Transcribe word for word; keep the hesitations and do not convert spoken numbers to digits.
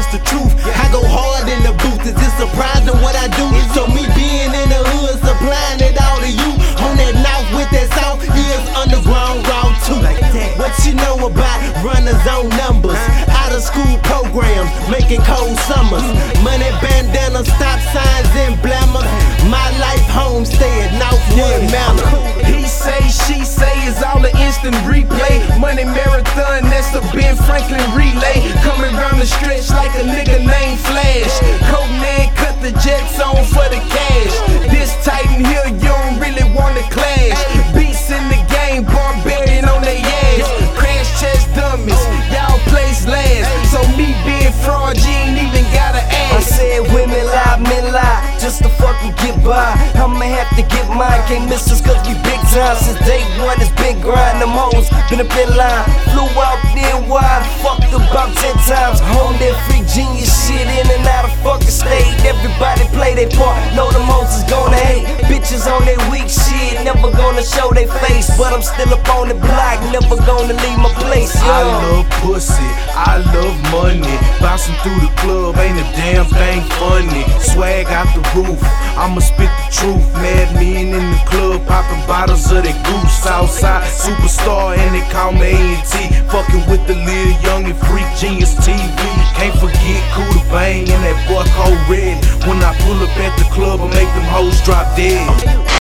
that's the truth. I go hard in the booth, is it surprising what I do? So me being in the hood, supplying it all to you. On that north with that south, is underground raw too. What you know about runners on numbers? Out of school programs, making cold summers. Money bandanas, stop signs, emblemas. My life homestead, Northwood Manor. He say, she say, it's all an instant replay. Money marathon, that's the Ben Franklin relay. Coming round the stretch like a nigga named Flash. Codename cut the jets on for the cash. This Titan here, you don't really wanna clash. Beats in the game, barbarian on their ass. Crash test dummies, y'all place last. So me being fraud, you ain't even gotta ask. I said women lie, men lie, just to fucking get by. I'ma have to get mine, can't miss us cause we big time. Since day one it's been grind, them hoes been up in line. Flew out then wide, fucked about ten times. Home that free genius shit in and out of fucking state. Everybody play their part, know them hoes is gonna hate. Bitches on their weak shit, never gonna show their face. But I'm still up on the block, never gonna leave my place, yo. I love pussy, I love money. Bouncing through the club, ain't a damn thing funny. Swag out the roof, I'ma spit the truth. Mad men in the club, popping bottles of that goose. Southside superstar, and they call me A N T. Fucking with the Lil Young and Freak Genius T V. Can't forget Kuda Bang and that boy Code Red. When I pull up at the club, I make them hoes drop dead.